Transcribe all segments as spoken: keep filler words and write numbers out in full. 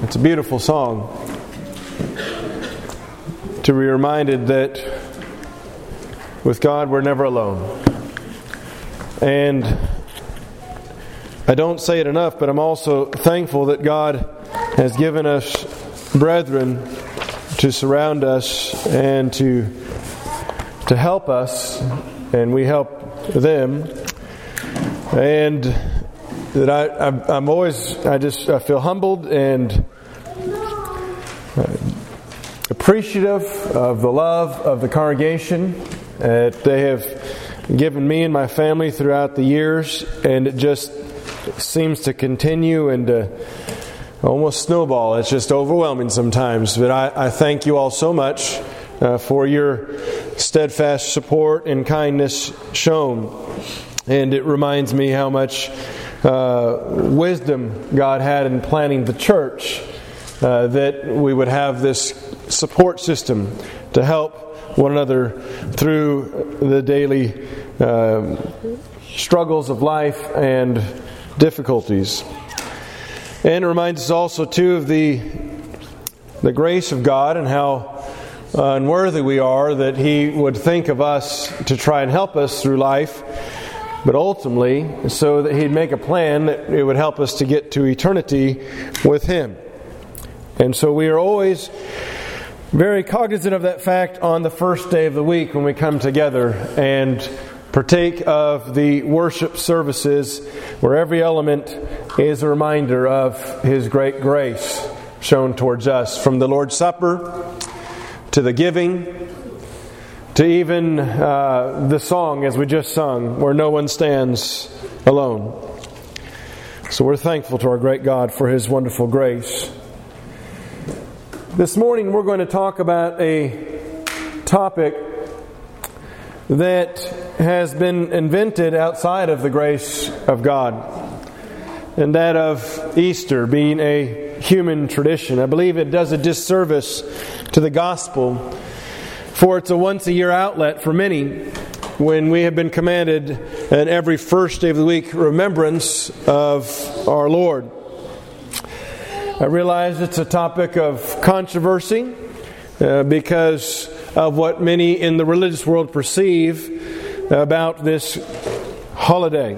It's a beautiful song to be reminded that with God we're never alone. And I don't say it enough, but I'm also thankful that God has given us brethren to surround us and to to help us, and we help them. And that I, I'm, I'm always, I just I feel humbled and appreciative of the love of the congregation that they have given me and my family throughout the years, and it just seems to continue and to almost snowball. It's just overwhelming sometimes. But I, I thank you all so much uh, for your steadfast support and kindness shown. And it reminds me how much uh, wisdom God had in planning the church, uh, that we would have this support system to help one another through the daily uh, struggles of life and difficulties. And it reminds us also too of the the grace of God and how uh, unworthy we are that He would think of us to try and help us through life, but ultimately so that He'd make a plan that it would help us to get to eternity with Him. And so we are always very cognizant of that fact on the first day of the week when we come together and partake of the worship services, where every element is a reminder of His great grace shown towards us, from the Lord's Supper to the giving to even uh, the song as we just sung, where no one stands alone. So we're thankful to our great God for His wonderful grace. This morning we're going to talk about a topic that has been invented outside of the grace of God, and that of Easter being a human tradition. I believe it does a disservice to the gospel, for it's a once-a-year outlet for many, when we have been commanded at every first day of the week remembrance of our Lord. I realize it's a topic of controversy uh, because of what many in the religious world perceive about this holiday.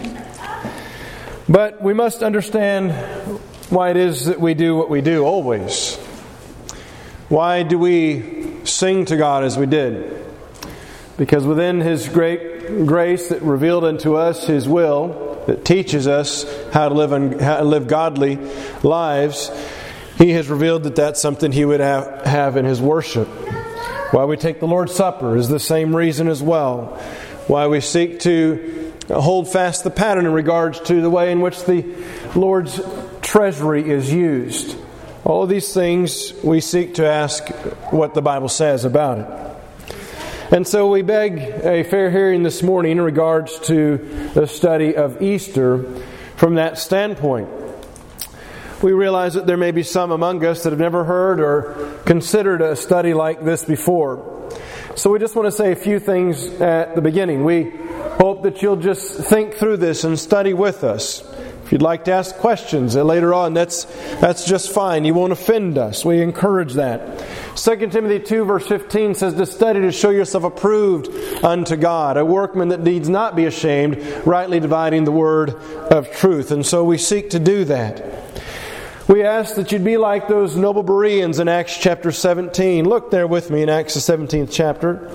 But we must understand why it is that we do what we do always. Why do we sing to God as we did? Because within His great grace that revealed unto us His will, that teaches us how to live un, how to live godly lives, He has revealed that that's something He would have, have in His worship. Why we take the Lord's Supper is the same reason as well. Why we seek to hold fast the pattern in regards to the way in which the Lord's treasury is used. All of these things we seek to ask what the Bible says about it. And so we beg a fair hearing this morning in regards to the study of Easter from that standpoint. We realize that there may be some among us that have never heard or considered a study like this before. So we just want to say a few things at the beginning. We hope that you'll just think through this and study with us. If you'd like to ask questions later on, that's that's just fine. You won't offend us. We encourage that. Second Timothy two verse fifteen says to study to show yourself approved unto God, a workman that needs not be ashamed, rightly dividing the word of truth. And so we seek to do that. We ask that you'd be like those noble Bereans in Acts chapter seventeen. Look there with me in Acts the seventeenth chapter.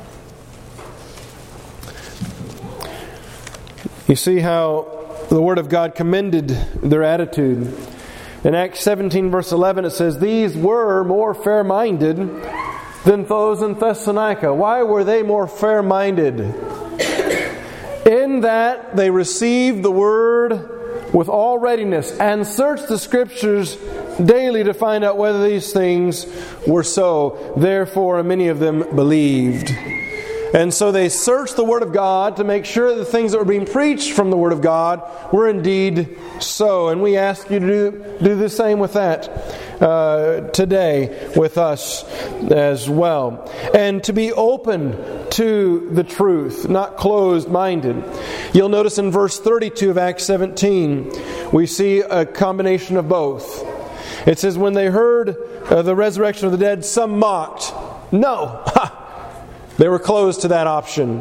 You see how the Word of God commended their attitude. In Acts seventeen verse eleven it says, "These were more fair-minded than those in Thessalonica." Why were they more fair-minded? In that they received the Word with all readiness and searched the Scriptures daily to find out whether these things were so. Therefore many of them believed. And so they searched the Word of God to make sure the things that were being preached from the Word of God were indeed so. And we ask you to do, do the same with that uh, today with us as well. And to be open to the truth, not closed-minded. You'll notice in verse thirty-two of Acts seventeen, we see a combination of both. It says, when they heard uh, the resurrection of the dead, some mocked. No! Ha! They were closed to that option.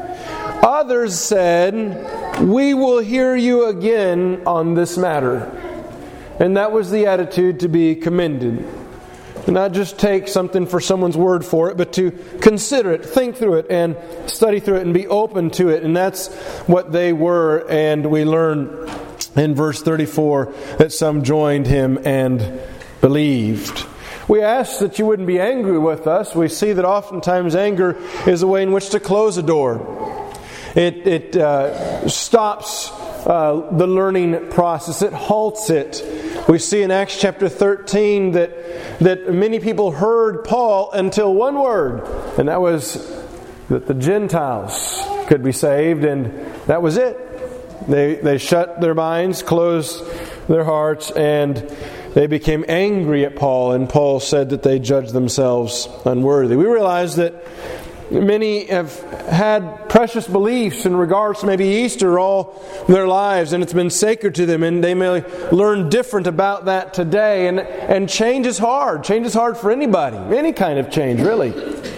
Others said, we will hear you again on this matter. And that was the attitude to be commended. Not just take something for someone's word for it, but to consider it, think through it, and study through it, and be open to it. And that's what they were. And we learn in verse thirty-four that some joined him and believed. We ask that you wouldn't be angry with us. We see that oftentimes anger is a way in which to close a door. It, it uh, stops uh, the learning process. It halts it. We see in Acts chapter thirteen that that many people heard Paul until one word, and that was that the Gentiles could be saved, and that was it. They they shut their minds, closed their hearts, and they became angry at Paul, and Paul said that they judged themselves unworthy. We realize that many have had precious beliefs in regards to maybe Easter all their lives, and it's been sacred to them, and they may learn different about that today. And, and change is hard. Change is hard for anybody. Any kind of change, really.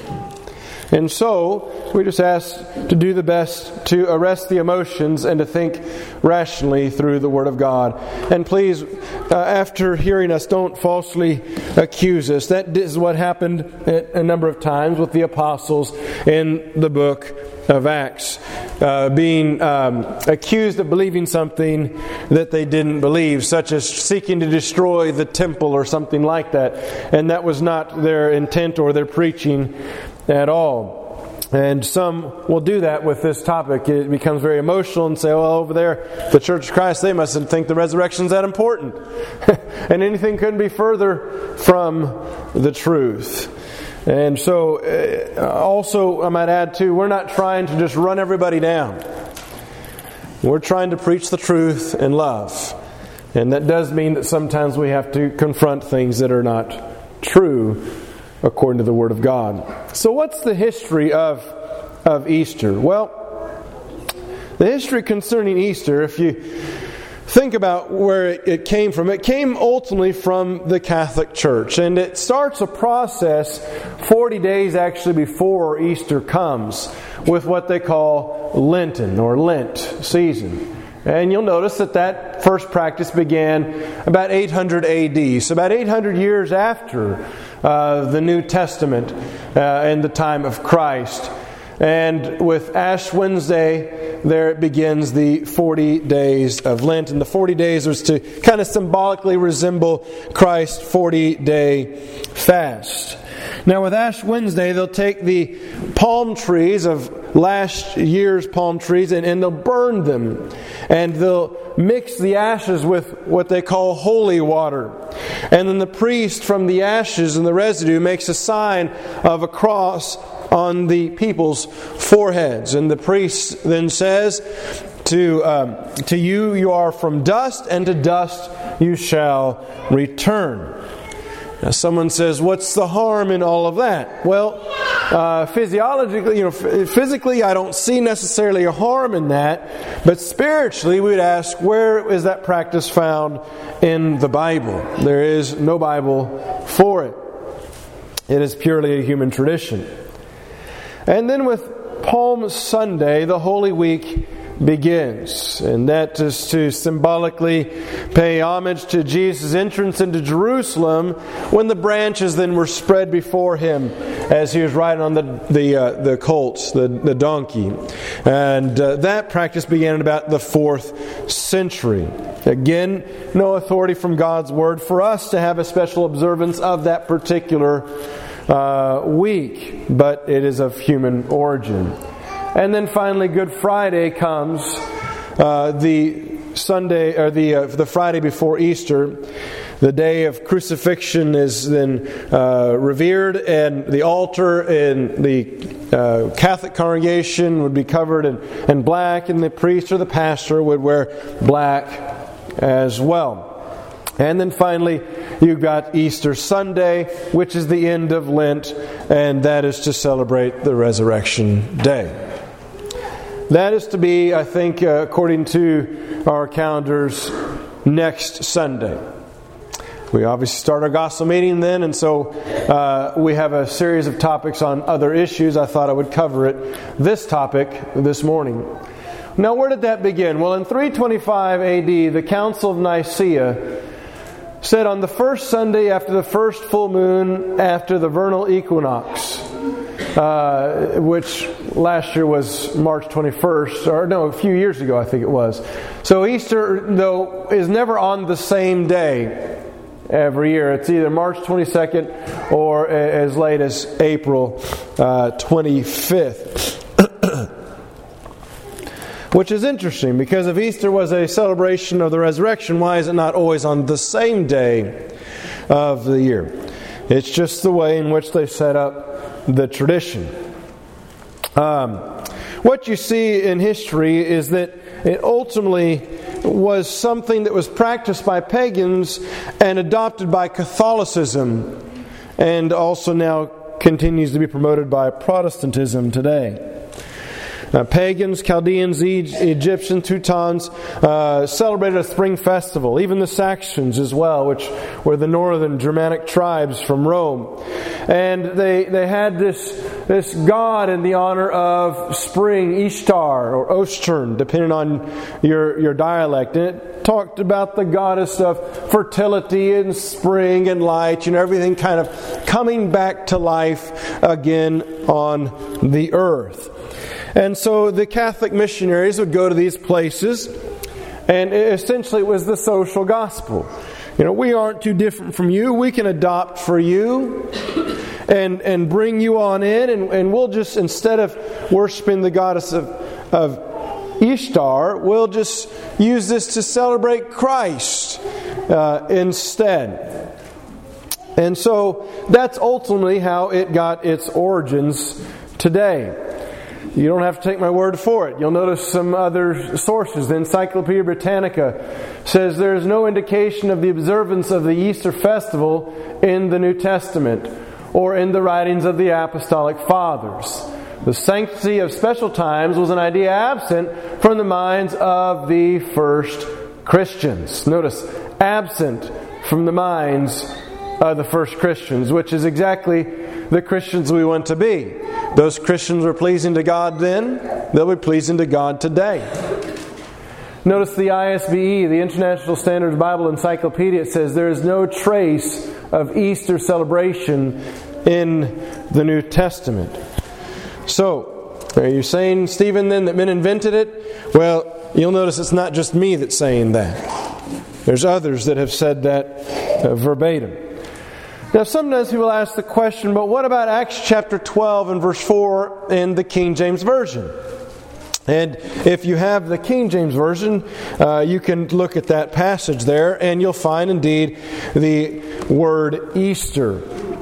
And so, we just ask to do the best to arrest the emotions and to think rationally through the Word of God. And please, uh, after hearing us, don't falsely accuse us. That is what happened a number of times with the apostles in the book of Acts. Uh, being um, accused of believing something that they didn't believe, such as seeking to destroy the temple or something like that. And that was not their intent or their preaching at all. And some will do that with this topic. It becomes very emotional and say, well, over there, the Church of Christ, they mustn't think the resurrection's that important. And anything couldn't be further from the truth. And so, uh, also, I might add too, we're not trying to just run everybody down. We're trying to preach the truth in love. And that does mean that sometimes we have to confront things that are not true according to the Word of God. So what's the history of, of Easter? Well, the history concerning Easter, if you think about where it, it came from, it came ultimately from the Catholic Church. And it starts a process forty days actually before Easter comes with what they call Lenten or Lent season. And you'll notice that that first practice began about eight hundred A D. So about eight hundred years after uh, the New Testament uh, and the time of Christ. And with Ash Wednesday, there it begins the forty days of Lent. And the forty days was to kind of symbolically resemble Christ's forty-day fast. Now with Ash Wednesday, they'll take the palm trees of last year's palm trees and, and they'll burn them. And they'll mix the ashes with what they call holy water. And then the priest from the ashes and the residue makes a sign of a cross on the people's foreheads. And the priest then says, to, um, to you, you are from dust, and to dust you shall return. Now, someone says, what's the harm in all of that? Well, uh, physiologically, you know, physically, I don't see necessarily a harm in that. But spiritually, we'd ask, where is that practice found in the Bible? There is no Bible for it. It is purely a human tradition. And then with Palm Sunday, the Holy Week begins. And that is to symbolically pay homage to Jesus' entrance into Jerusalem when the branches then were spread before Him as He was riding on the the, uh, the colts, the, the donkey. And uh, that practice began in about the fourth century. Again, no authority from God's Word for us to have a special observance of that particular uh, week, but it is of human origin. And then finally, Good Friday comes, uh, the Sunday or the uh, the Friday before Easter. The day of crucifixion is then uh, revered, and the altar in the uh, Catholic congregation would be covered in, in black, and the priest or the pastor would wear black as well. And then finally, you've got Easter Sunday, which is the end of Lent, and that is to celebrate the Resurrection Day. That is to be, I think, uh, according to our calendars, next Sunday. We obviously start our gospel meeting then, and so uh, we have a series of topics on other issues. I thought I would cover it, this topic, this morning. Now, where did that begin? Well, in three twenty-five A D, the Council of Nicaea said on the first Sunday after the first full moon after the vernal equinox, uh, which last year was March twenty-first, or no, a few years ago I think it was. So Easter, though, is never on the same day every year. It's either March twenty-second or as late as April uh, twenty-fifth. Which is interesting, because if Easter was a celebration of the resurrection, why is it not always on the same day of the year? It's just the way in which they set up the tradition. Um, what you see in history is that it ultimately was something that was practiced by pagans and adopted by Catholicism, and also now continues to be promoted by Protestantism today. Uh, pagans, Chaldeans, e- Egyptians, Teutons uh, celebrated a spring festival. Even the Saxons as well, which were the northern Germanic tribes from Rome. And they they had this this god in the honor of spring, Ishtar or Ostern, depending on your, your dialect. And it talked about the goddess of fertility and spring and light, you know, everything kind of coming back to life again on the earth. And so the Catholic missionaries would go to these places, and essentially it was the social gospel. You know, we aren't too different from you. We can adopt for you and and bring you on in, and, and we'll just, instead of worshiping the goddess of, of Ishtar, we'll just use this to celebrate Christ uh, instead. And so that's ultimately how it got its origins today. You don't have to take my word for it. You'll notice some other sources. The Encyclopedia Britannica says there is no indication of the observance of the Easter festival in the New Testament or in the writings of the Apostolic Fathers. The sanctity of special times was an idea absent from the minds of the first Christians. Notice, absent from the minds of the first Christians, which is exactly the Christians we want to be. Those Christians were pleasing to God then, they'll be pleasing to God today. Notice the I S B E, the International Standard Bible Encyclopedia, it says there is no trace of Easter celebration in the New Testament. So, are you saying, Stephen, then that men invented it? Well, you'll notice it's not just me that's saying that. There's others that have said that uh, verbatim. Now, sometimes people ask the question, but what about Acts chapter twelve and verse four in the King James Version? And if you have the King James Version, uh, you can look at that passage there, and you'll find indeed the word Easter.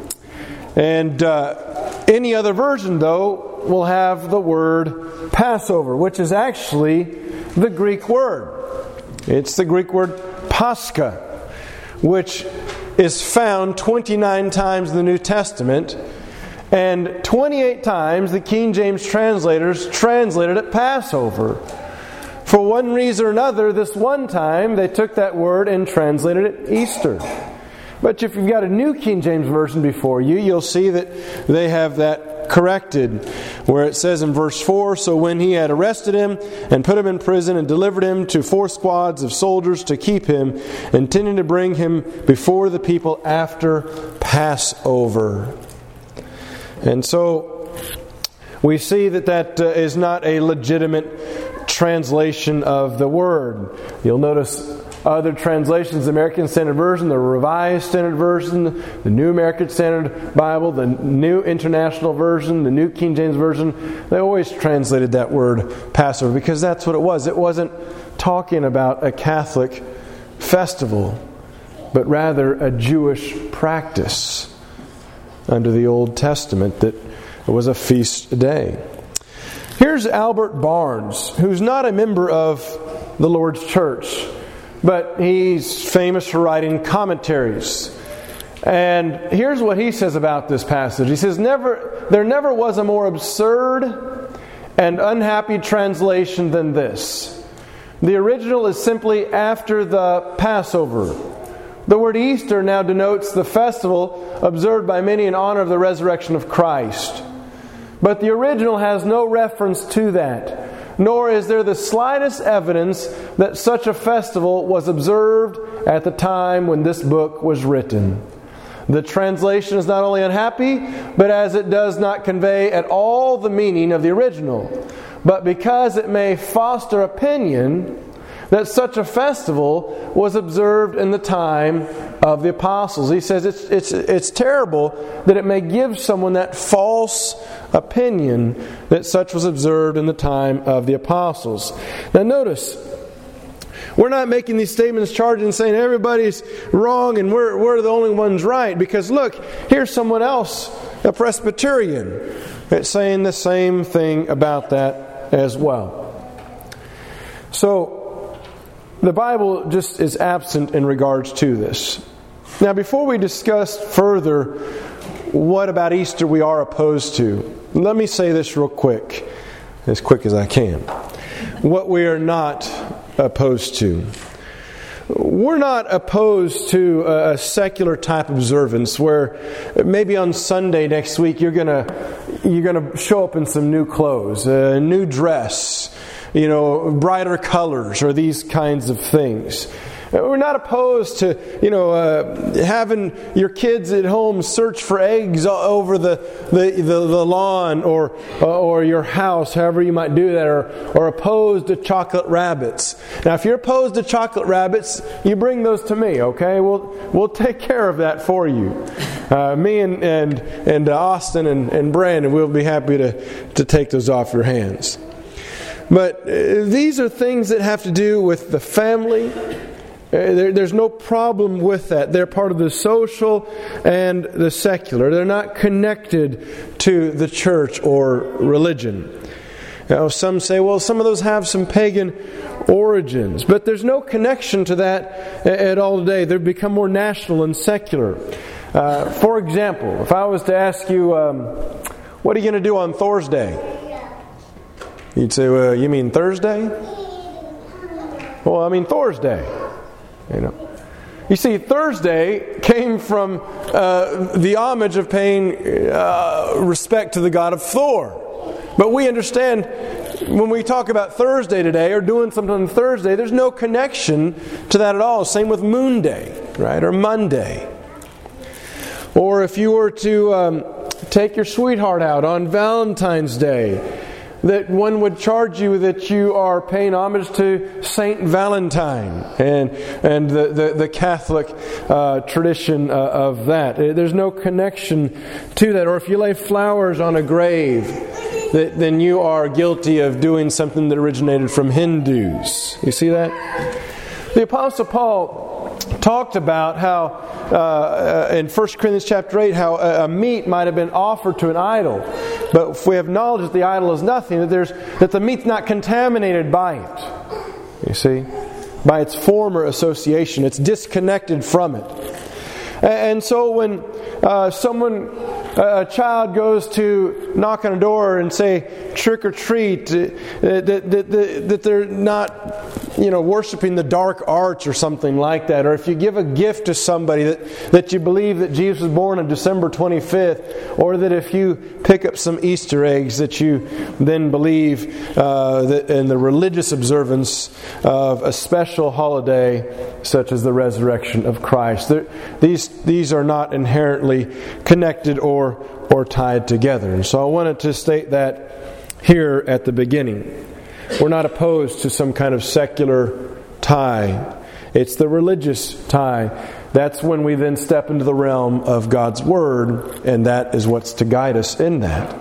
And uh, any other version, though, will have the word Passover, which is actually the Greek word. It's the Greek word Pascha, which is found twenty-nine times in the New Testament, and twenty-eight times the King James translators translated it Passover. For one reason or another, this one time they took that word and translated it Easter. But if you've got a New King James Version before you, you'll see that they have that corrected, where it says in verse four, so when he had arrested him and put him in prison and delivered him to four squads of soldiers to keep him, intending to bring him before the people after Passover. And so we see that that uh, is not a legitimate translation of the word. You'll notice other translations, the American Standard Version, the Revised Standard Version, the New American Standard Bible, the New International Version, the New King James Version, they always translated that word Passover because that's what it was. It wasn't talking about a Catholic festival, but rather a Jewish practice under the Old Testament that it was a feast day. Here's Albert Barnes, who's not a member of the Lord's Church, but he's famous for writing commentaries. And here's what he says about this passage. He says, "Never, there never was a more absurd and unhappy translation than this. The original is simply after the Passover, The word Easter now denotes the festival observed by many in honor of the resurrection of Christ. But the original has no reference to that, nor is there the slightest evidence that such a festival was observed at the time when this book was written. The translation is not only unhappy, but as it does not convey at all the meaning of the original, but because it may foster opinion that such a festival was observed in the time of the apostles. He says it's it's it's terrible that it may give someone that false opinion that such was observed in the time of the apostles. Now notice, we're not making these statements charging and saying everybody's wrong and we're we're the only ones right. Because look, here's someone else, a Presbyterian, that's saying the same thing about that as well. So the Bible just is absent in regards to this. Now, before we discuss further what about Easter we are opposed to, let me say this real quick, as quick as I can. What we are not opposed to. We're not opposed to a secular type observance where maybe on Sunday next week you're gonna you're gonna show up in some new clothes, a new dress, you know, brighter colors or these kinds of things. We're not opposed to, you know, uh, having your kids at home search for eggs over the the, the, the lawn or or your house, however you might do that, or, or opposed to chocolate rabbits. Now, if you're opposed to chocolate rabbits, you bring those to me, okay? We'll we'll take care of that for you. Uh, me and and and Austin and, and Brandon, we'll be happy to to take those off your hands. But uh, these are things that have to do with the family. There, there's no problem with that. They're part of the social and the secular. They're not connected to the church or religion. Now, some say, well, some of those have some pagan origins. But there's no connection to that at all today. They've become more national and secular. Uh, for example, if I was to ask you, um, what are you going to do on Thursday? You'd say, well, you mean Thursday? Well, I mean Thursday. You know, you see, Thursday came from uh, the homage of paying uh, respect to the god of Thor. But we understand when we talk about Thursday today or doing something on Thursday, there's no connection to that at all. Same with Moon Day, right, or Monday. Or if you were to um, take your sweetheart out on Valentine's Day, that one would charge you that you are paying homage to Saint Valentine and and the, the, the Catholic uh, tradition uh, of that. There's no connection to that. Or if you lay flowers on a grave, that, then you are guilty of doing something that originated from Hindus. You see that? The Apostle Paul talked about how uh, in First Corinthians chapter eight, how a, a meat might have been offered to an idol. But if we have knowledge that the idol is nothing, that there's that the meat's not contaminated by it. You see? By its former association. It's disconnected from it. And so when uh, someone, a child goes to knock on a door and say, trick or treat, uh, that, that, that, that they're not, you know, worshiping the dark arts or something like that. Or if you give a gift to somebody that, that you believe that Jesus was born on December twenty-fifth, or that if you pick up some Easter eggs that you then believe uh, that in the religious observance of a special holiday such as the resurrection of Christ. There, these These are not inherently connected or or tied together. And so I wanted to state that here at the beginning. We're not opposed to some kind of secular tie. It's the religious tie. That's when we then step into the realm of God's Word, and that is what's to guide us in that.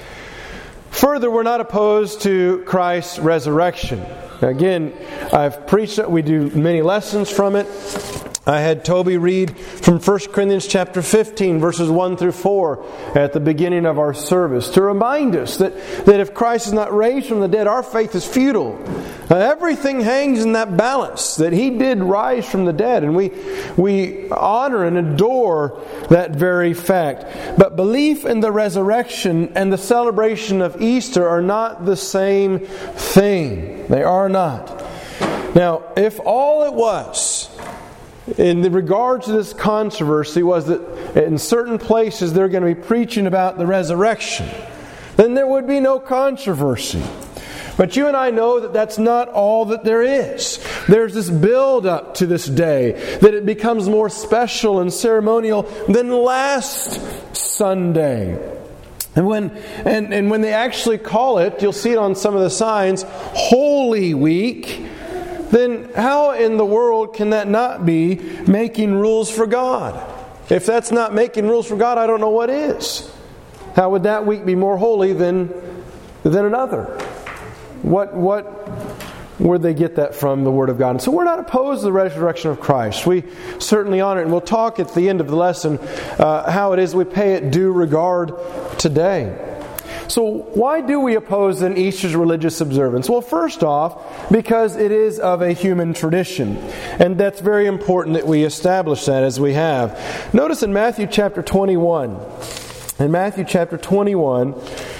Further, we're not opposed to Christ's resurrection. Again, I've preached it. We do many lessons from it. I had Toby read from First Corinthians chapter fifteen, verses one through four at the beginning of our service to remind us that, that if Christ is not raised from the dead, our faith is futile. Uh, everything hangs in that balance, that He did rise from the dead, and we, we honor and adore that very fact. But belief in the resurrection and the celebration of Easter are not the same thing. They are not. Now, if all it was in regard to this controversy was that in certain places they're going to be preaching about the resurrection, then there would be no controversy. But you and I know that that's not all that there is. There's this build up to this day, that it becomes more special and ceremonial than last Sunday. And when and, and when they actually call it, you'll see it on some of the signs, Holy Week, then how in the world can that not be making rules for God? If that's not making rules for God, I don't know what is. How would that week be more holy than, than another? What what where'd they get that from, the Word of God? And so we're not opposed to the resurrection of Christ. We certainly honor it. And we'll talk at the end of the lesson uh, how it is we pay it due regard today. So why do we oppose then Easter's religious observance? Well, first off, because it is of a human tradition. And that's very important that we establish that as we have. Notice in Matthew chapter twenty-one. In Matthew chapter twenty-one,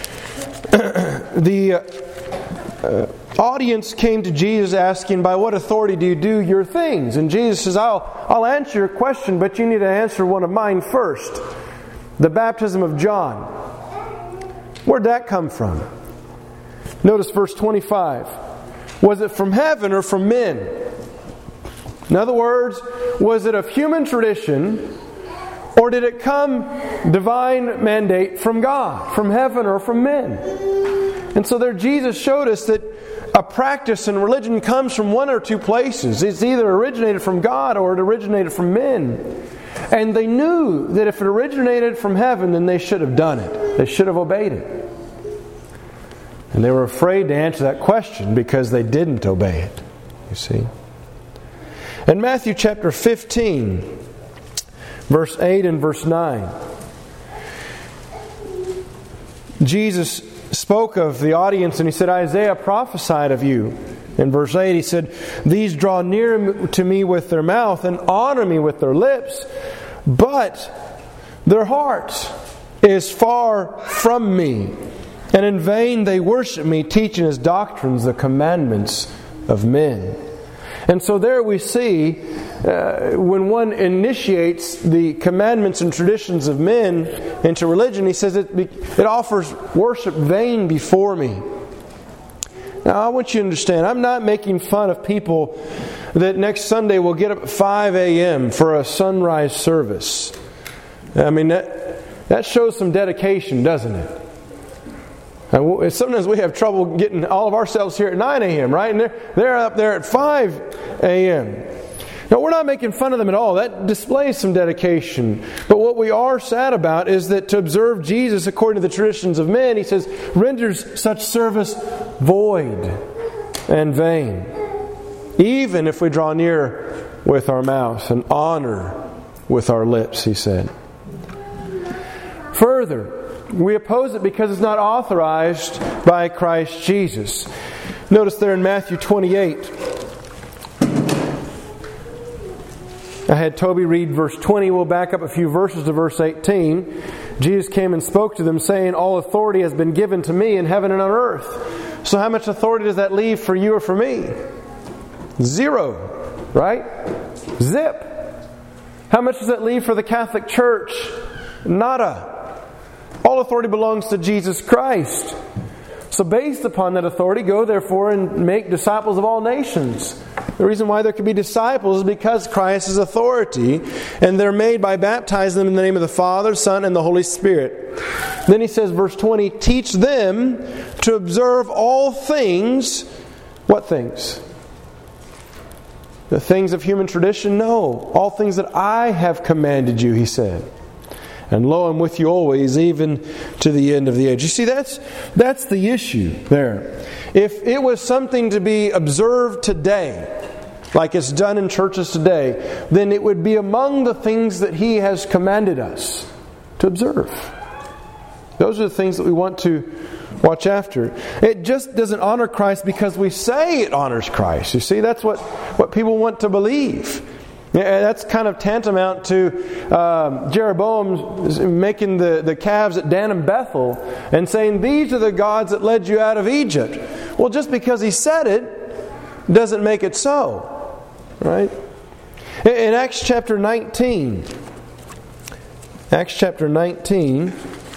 the uh, audience came to Jesus asking, by what authority do you do your things? And Jesus says, I'll, I'll answer your question, but you need to answer one of mine first. The baptism of John. Where'd that come from? Notice verse twenty-five. Was it from heaven or from men? In other words, was it of human tradition, or did it come divine mandate from God, from heaven or from men? And so there Jesus showed us that a practice in religion comes from one or two places. It's either originated from God or it originated from men. And they knew that if it originated from heaven, then they should have done it. They should have obeyed it. And they were afraid to answer that question because they didn't obey it. You see? In Matthew chapter fifteen, verse eight and verse nine, Jesus spoke of the audience and He said, Isaiah prophesied of you. In verse eight He said, these draw near to me with their mouth and honor me with their lips, but their heart is far from me. And in vain they worship me, teaching as doctrines the commandments of men. And so there we see, uh, when one initiates the commandments and traditions of men into religion, he says it, it offers worship vain before me. Now I want you to understand, I'm not making fun of people that next Sunday will get up at five a.m. for a sunrise service. I mean, that, that shows some dedication, doesn't it? And sometimes we have trouble getting all of ourselves here at nine a.m., right? And they're, they're up there at five a.m. Now, we're not making fun of them at all. That displays some dedication. But what we are sad about is that to observe Jesus according to the traditions of men, He says, renders such service void and vain. Even if we draw near with our mouth and honor with our lips, He said. Further, we oppose it because it's not authorized by Christ Jesus. Notice there in Matthew twenty-eight. I had Toby read verse twenty. We'll back up a few verses to verse eighteen. Jesus came and spoke to them, saying, all authority has been given to me in heaven and on earth. So how much authority does that leave for you or for me? Zero. Right? Zip. How much does that leave for the Catholic Church? Nada. All authority belongs to Jesus Christ. So based upon that authority, go therefore and make disciples of all nations. The reason why there can be disciples is because Christ is authority, and they're made by baptizing them in the name of the Father, Son, and the Holy Spirit. Then he says, verse twenty, teach them to observe all things. What things? The things of human tradition? No. All things that I have commanded you, he said. And lo, I'm with you always, even to the end of the age. You see, that's that's the issue there. If it was something to be observed today, like it's done in churches today, then it would be among the things that He has commanded us to observe. Those are the things that we want to watch after. It just doesn't honor Christ because we say it honors Christ. You see, that's what, what people want to believe. Yeah, that's kind of tantamount to um, Jeroboam making the, the calves at Dan and Bethel and saying, these are the gods that led you out of Egypt. Well, just because he said it doesn't make it so. Right? In Acts chapter nineteen, Acts chapter nineteen,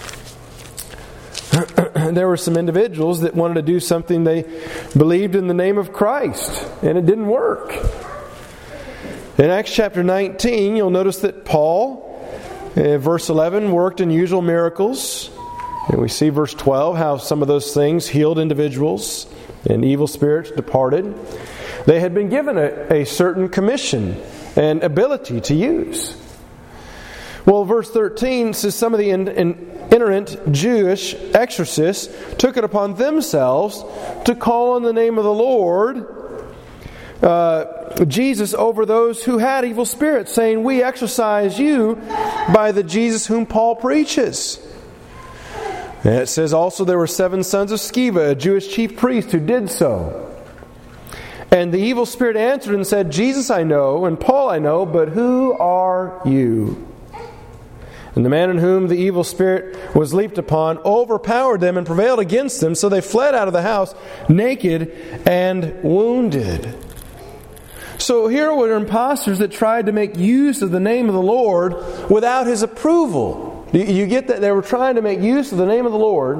there were some individuals that wanted to do something they believed in the name of Christ, and it didn't work. In Acts chapter nineteen, you'll notice that Paul, uh, verse eleven, worked unusual miracles. And we see verse twelve, how some of those things healed individuals and evil spirits departed. They had been given a, a certain commission and ability to use. Well, verse thirteen says some of the in, in, itinerant Jewish exorcists took it upon themselves to call on the name of the Lord uh, Jesus over those who had evil spirits, saying, "We exorcise you by the Jesus whom Paul preaches." And it says also there were seven sons of Sceva, a Jewish chief priest, who did so. And the evil spirit answered and said, "Jesus I know, and Paul I know, but who are you?" And the man in whom the evil spirit was leaped upon overpowered them and prevailed against them, so they fled out of the house naked and wounded. So here were impostors that tried to make use of the name of the Lord without His approval. You get that? They were trying to make use of the name of the Lord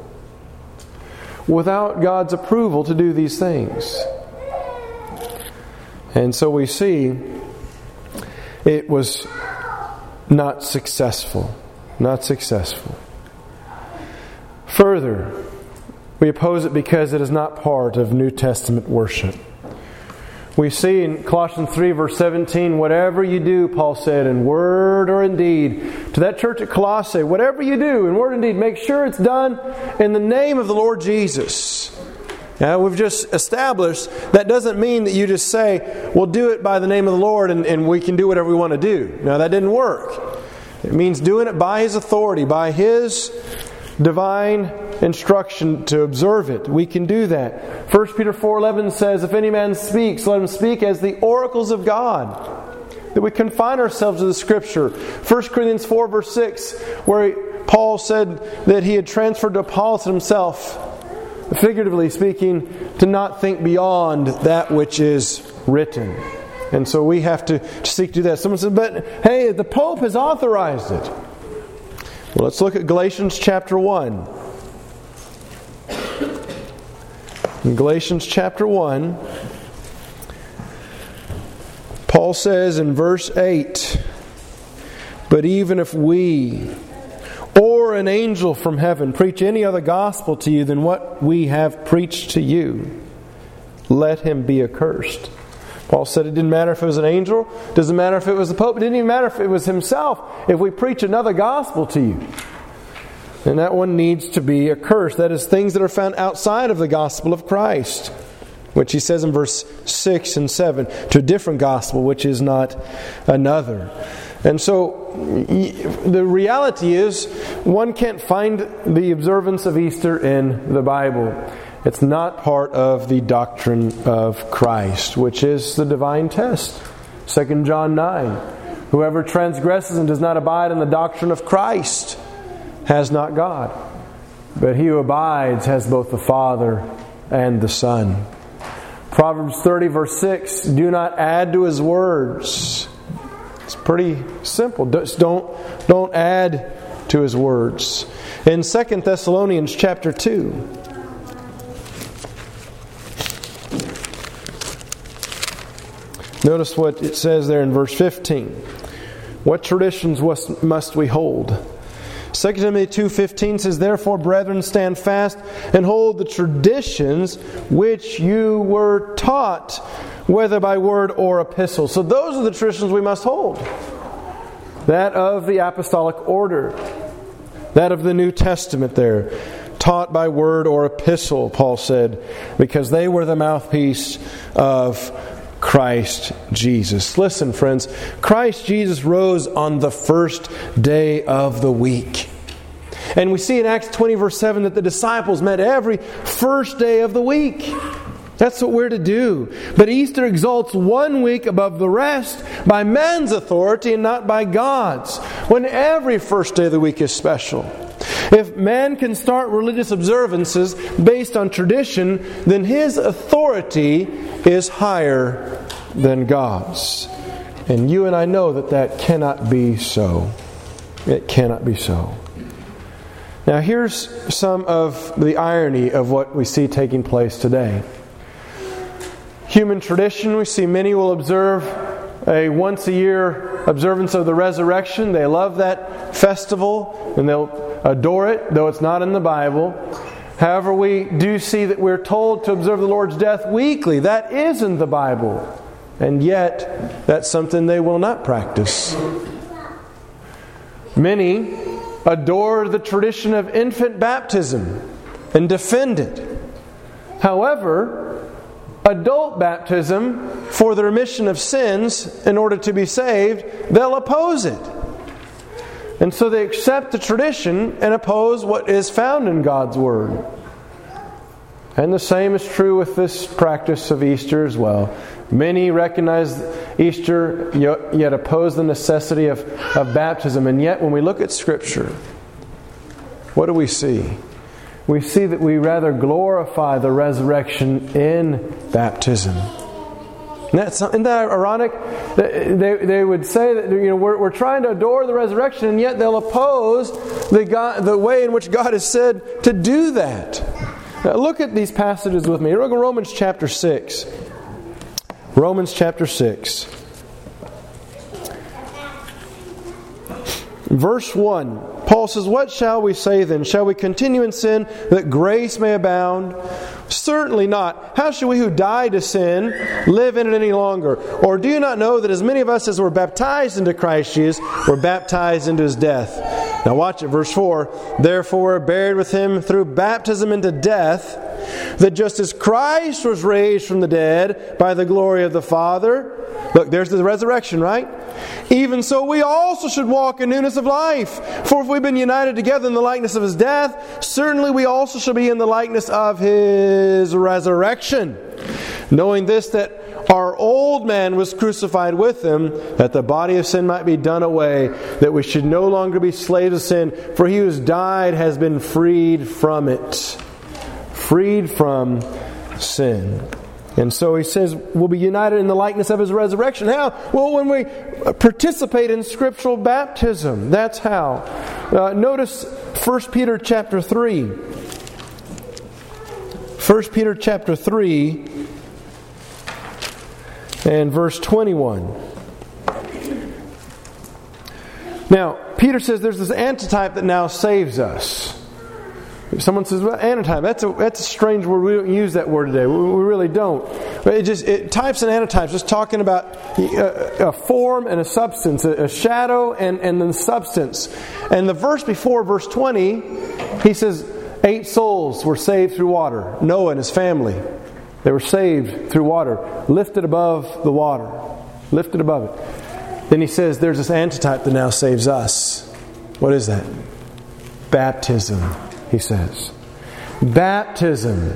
without God's approval to do these things. And so we see it was not successful. Not successful. Further, we oppose it because it is not part of New Testament worship. We see in Colossians three verse seventeen, "Whatever you do," Paul said, "in word or in deed," to that church at Colossae, "whatever you do in word and deed, make sure it's done in the name of the Lord Jesus." Now, we've just established that doesn't mean that you just say, "We'll do it by the name of the Lord and, and we can do whatever we want to do." No, that didn't work. It means doing it by His authority, by His divine instruction to observe it. We can do that. First Peter four eleven says, "If any man speaks, let him speak as the oracles of God." That we confine ourselves to the Scripture. First Corinthians four verse six, where Paul said that he had transferred to Apollos himself, figuratively speaking, to not think beyond that which is written. And so we have to seek to do that. Someone says, "But hey, the Pope has authorized it." Well, let's look at Galatians chapter one. In Galatians chapter one, Paul says in verse eight, "But even if we or an angel from heaven preach any other gospel to you than what we have preached to you, let him be accursed." Paul said it didn't matter if it was an angel, doesn't matter if it was the Pope, it didn't even matter if it was himself. If we preach another gospel to you, then that one needs to be accursed. That is, things that are found outside of the gospel of Christ, which he says in verse six and seven, to a different gospel, which is not another. And so the reality is, one can't find the observance of Easter in the Bible. It's not part of the doctrine of Christ, which is the divine test. Second John nine, "Whoever transgresses and does not abide in the doctrine of Christ has not God. But he who abides has both the Father and the Son." Proverbs thirty verse six, "Do not add to His words." It's pretty simple. Just don't, don't add to His words. In Second Thessalonians chapter two, notice what it says there in verse fifteen. What traditions must we hold? Second Timothy two fifteen says, "Therefore, brethren, stand fast and hold the traditions which you were taught, whether by word or epistle." So those are the traditions we must hold. That of the apostolic order. That of the New Testament there. Taught by word or epistle, Paul said, because they were the mouthpiece of Christ Jesus. Listen, friends, Christ Jesus rose on the first day of the week. And we see in Acts twenty verse seven that the disciples met every first day of the week. That's what we're to do. But Easter exalts one week above the rest by man's authority and not by God's, when every first day of the week is special. If man can start religious observances based on tradition, then his authority is higher than God's. And you and I know that that cannot be so. It cannot be so. Now here's some of the irony of what we see taking place today. Human tradition, we see many will observe a once a year observance of the resurrection. They love that festival and they'll adore it, though it's not in the Bible. However, we do see that we're told to observe the Lord's death weekly. That is in the Bible. And yet, that's something they will not practice. Many adore the tradition of infant baptism and defend it. However, adult baptism for the remission of sins in order to be saved, they'll oppose it. And so they accept the tradition and oppose what is found in God's Word. And the same is true with this practice of Easter as well. Many recognize Easter, yet oppose the necessity of, of baptism. And yet when we look at Scripture, what do we see? We see that we rather glorify the resurrection in baptism. That's, isn't that ironic? They, they would say that, you know, we're, we're trying to adore the resurrection, and yet they'll oppose the, God, the way in which God has said to do that. Now look at these passages with me. Look at Romans chapter six. Romans chapter six. Verse one. Paul says, "What shall we say then? Shall we continue in sin that grace may abound? Certainly not. How shall we who died to sin live in it any longer? Or do you not know that as many of us as were baptized into Christ Jesus were baptized into His death?" Now watch it, verse four. "Therefore we're buried with Him through baptism into death, that just as Christ was raised from the dead by the glory of the Father," look, there's the resurrection, right? "Even so we also should walk in newness of life. For if we've been united together in the likeness of His death, certainly we also shall be in the likeness of His resurrection. Knowing this, that our old man was crucified with Him, that the body of sin might be done away, that we should no longer be slaves of sin. For he who has died has been freed from it." Freed from sin. And so he says we'll be united in the likeness of His resurrection. How? Well, when we participate in scriptural baptism. That's how. Uh, notice First Peter chapter three. First Peter chapter three and verse twenty-one. Now, Peter says there's this antitype that now saves us. Someone says, well, antitype, that's a, that's a strange word. We don't use that word today. We, we really don't. But it just, it, types and antitypes, just talking about a, a form and a substance, a, a shadow and, and then substance. And the verse before, verse twenty, he says, eight souls were saved through water. Noah and his family. They were saved through water. Lifted above the water. Lifted above it. Then he says, there's this antitype that now saves us. What is that? Baptism. He says, baptism,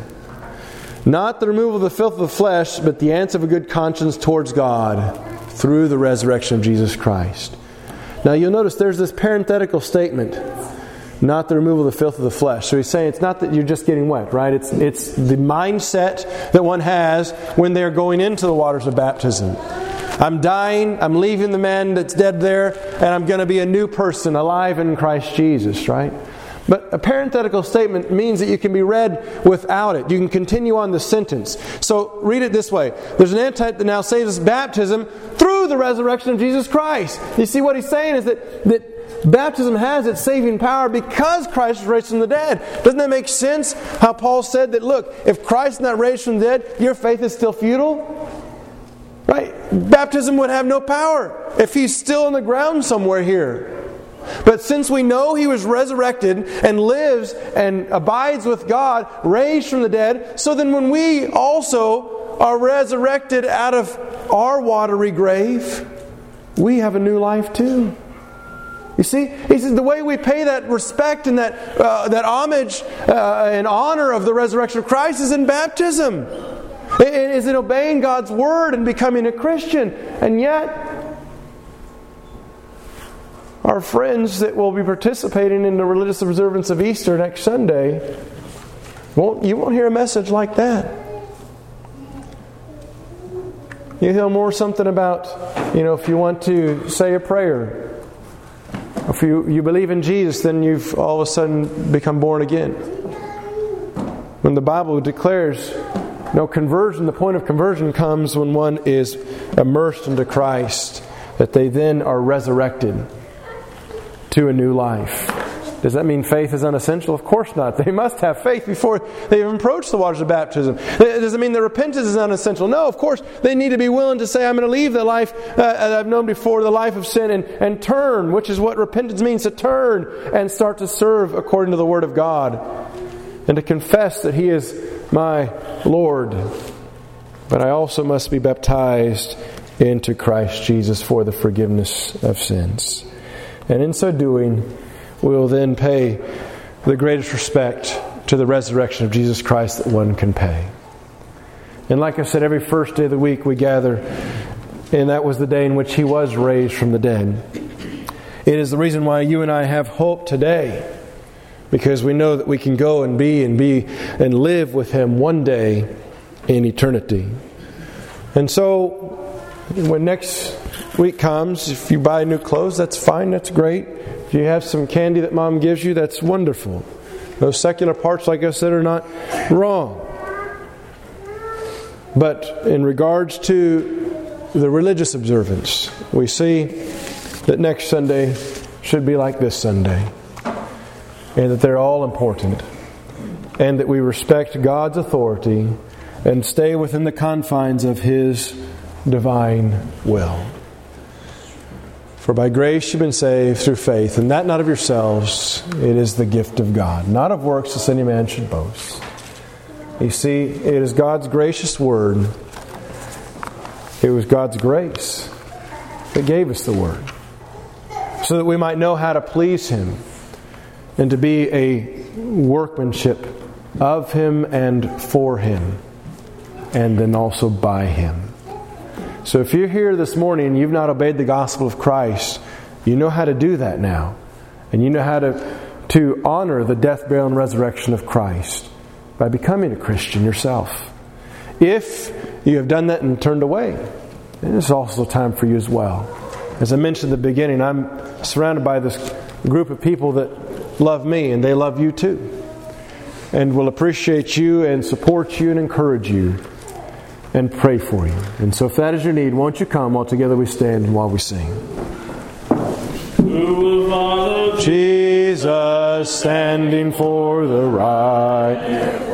not the removal of the filth of the flesh, but the answer of a good conscience towards God through the resurrection of Jesus Christ. Now you'll notice there's this parenthetical statement, not the removal of the filth of the flesh. So he's saying it's not that you're just getting wet, right? It's it's the mindset that one has when they're going into the waters of baptism. I'm dying, I'm leaving the man that's dead there, and I'm going to be a new person alive in Christ Jesus, right? But a parenthetical statement means that you can be read without it. You can continue on the sentence. So read it this way. There's an antitype that now saves us, baptism through the resurrection of Jesus Christ. You see what he's saying is that, that baptism has its saving power because Christ was raised from the dead. Doesn't that make sense? How Paul said that, look, if Christ is not raised from the dead, your faith is still futile. Right? Baptism would have no power if He's still in the ground somewhere here. But since we know He was resurrected and lives and abides with God, raised from the dead, so then when we also are resurrected out of our watery grave, we have a new life too. You see, he says the way we pay that respect and that uh, that homage uh, and honor of the resurrection of Christ is in baptism. It is in obeying God's Word and becoming a Christian. And yet, our friends that will be participating in the religious observance of Easter next Sunday, won't you won't hear a message like that. You know more something about, you know, if you want to say a prayer, if you, you believe in Jesus, then you've all of a sudden become born again. When the Bible declares no conversion, the point of conversion comes when one is immersed into Christ, that they then are resurrected to a new life. Does that mean faith is unessential? Of course not. They must have faith before they even approach the waters of baptism. Does it mean that repentance is unessential? No, of course. They need to be willing to say, I'm going to leave the life uh, that I've known before, the life of sin, and, and turn, which is what repentance means, to turn and start to serve according to the Word of God, and to confess that He is my Lord. But I also must be baptized into Christ Jesus for the forgiveness of sins. And in so doing, we will then pay the greatest respect to the resurrection of Jesus Christ that one can pay. And like I said, every first day of the week we gather, and that was the day in which He was raised from the dead. It is the reason why you and I have hope today, because we know that we can go and be and be and live with Him one day in eternity. And so, when next week comes, if you buy new clothes, that's fine, that's great. If you have some candy that Mom gives you, that's wonderful. Those secular parts, like I said, are not wrong. But in regards to the religious observance, we see that next Sunday should be like this Sunday, and that they're all important, and that we respect God's authority and stay within the confines of His divine will. For by grace you've been saved through faith, and that not of yourselves, it is the gift of God, not of works, lest any man should boast. You see, it is God's gracious Word. It was God's grace that gave us the Word, so that we might know how to please Him and to be a workmanship of Him and for Him, and then also by Him. So if you're here this morning and you've not obeyed the gospel of Christ, you know how to do that now. And you know how to, to honor the death, burial, and resurrection of Christ by becoming a Christian yourself. If you have done that and turned away, it is also time for you as well. As I mentioned at the beginning, I'm surrounded by this group of people that love me, and they love you too, and will appreciate you and support you and encourage you and pray for you. And so if that is your need, won't you come while together we stand and while we sing. Who will follow Jesus standing for the right.